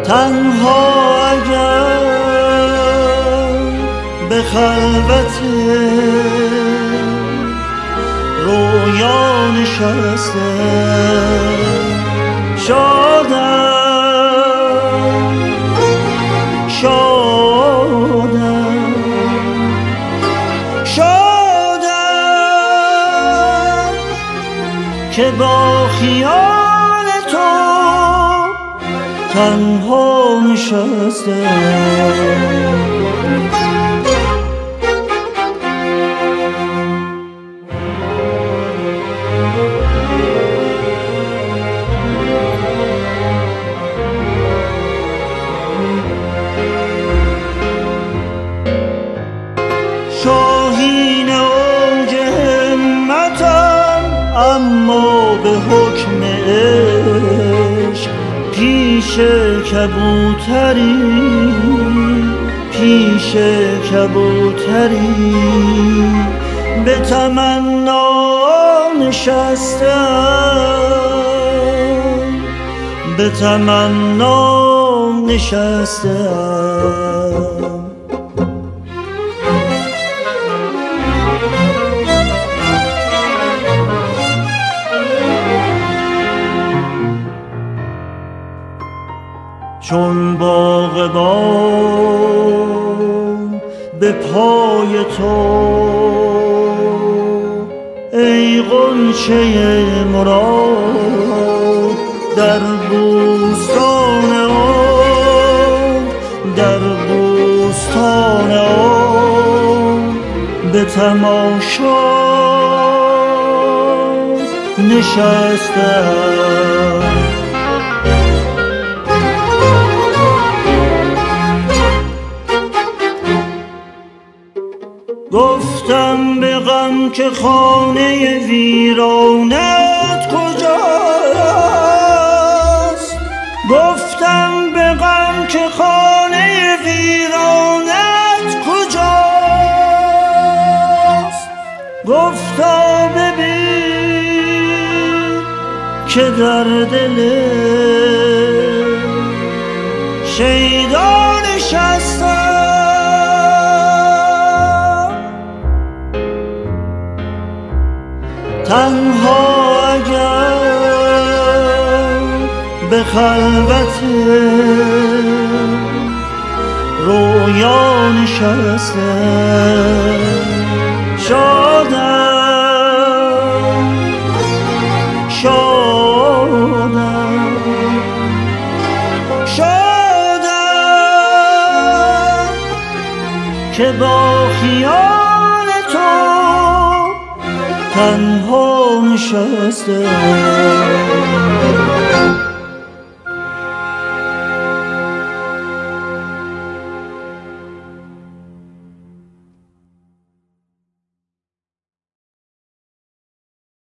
تنها اگر به خلوت رویا نشستم شادم که با خیال تو تنها نشستم. شاهین اوج همتم اما به حکم عشق پیش کبوتری به تمنا نشستم. چون باغبان به پای تو ای غنچه مراد در بوستان آن به تماشا نشستم. گفتم به غم که خانه ویرانت کجاست، گفتم به غم که خانه ویرانت کجاست. گفتا ببین که در دل شیدا نشستم. تنها اگر به خلوت رویا نشستم شادم که با خیال تو تنها نشستم.